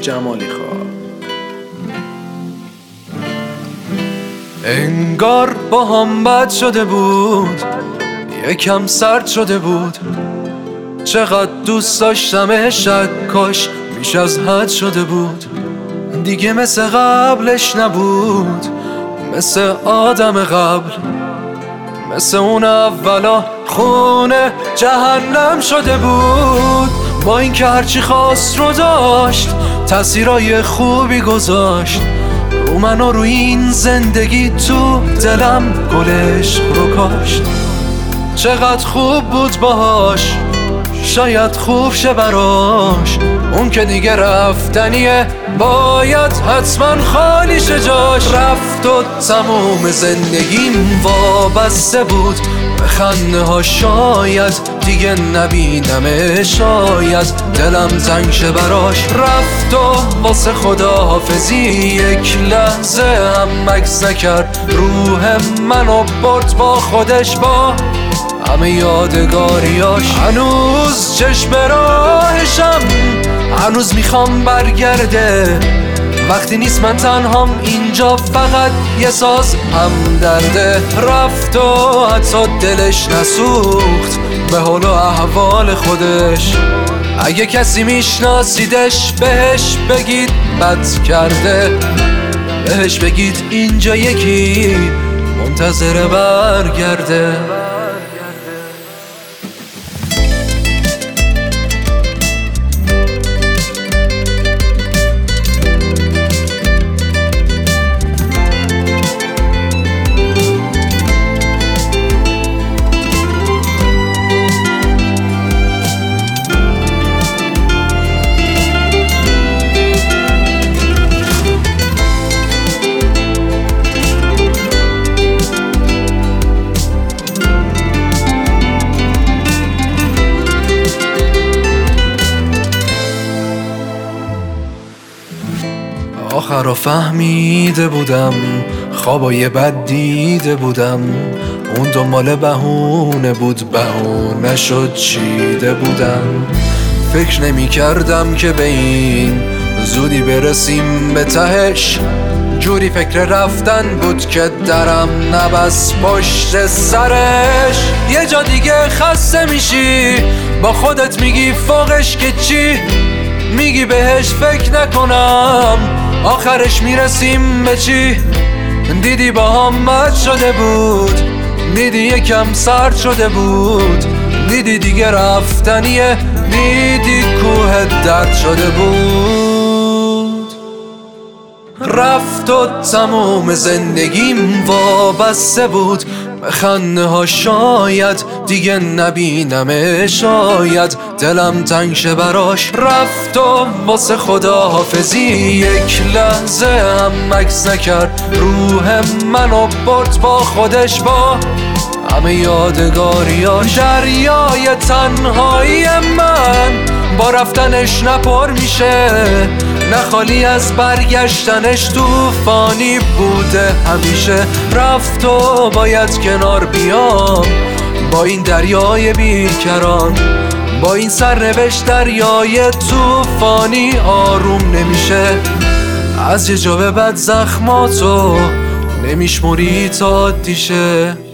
جمالی خواه. انگار با هم بد شده بود، یکم سرد شده بود. چقدر دوست داشتمش، کاش بیش از حد شده بود. دیگه مثل قبلش نبود، مثل آدم قبل، مثل اون اولا خونه جهنم شده بود. با این که هرچی خواست رو داشت، تأثیرای خوبی گذاشت رو من و رو این زندگی. تو دلم گلش رو کاشت. چقدر خوب بود باهاش، شاید خوب شه براش. اون که دیگه رفتنیه، باید حتما خالی شه جاش. رفت و تموم زندگیم وابسته بود به خنده ها، شاید دیگه نبینمه، شاید دلم تنگ شه براش. رفت و واسه خداحافظی یک لحظه هم مکث نکرد، روح منو برد با خودش، با همه یادگاریاش. هنوز چشم راهشم، هنوز میخوام برگرده. وقتی نیست من تنهام اینجا، فقط یه ساز هم درده. رفت و حتی دلش نسوخت به حال و احوال خودش. اگه کسی میشناسیدش بهش بگید بد کرده، بهش بگید اینجا یکی منتظر برگرده. آخر فهمیده بودم، خوابای بد دیده بودم. اون دنبال بهونه بود، بهونه شد چیده بودم. فکر نمی کردم که به این زودی برسیم به تهش. جوری فکر رفتن بود که درم نبست پشت سرش. یه جا دیگه خسته میشی، با خودت میگی فوقش که چی، میگی بهش فکر نکنم، آخرش میرسیم به چی. دیدی با هم بد شده بود، دیدی یکم سرد شده بود، دیدی دیگه رفتنیه، دیدی کوه درد شده بود. رفت و تموم زندگیم وابسته بود به خنده ها، شاید دیگه نبینمه، شاید دلم تنگ شه براش. رفت و واسه خداحافظی یک لحظه هم مکث نکرد، روح منو برد با خودش، با همه یادگاریاش. دریای تنهایی من با رفتنش نپر میشه، نه خالی از برگشتنش، طوفانی بوده همیشه. رفت و باید کنار بیام با این دریای بیکران، با این سرنوشت دریای طوفانی آروم نمیشه. از یه جا به بعد زخماتو نمیشموری تا عادی شه.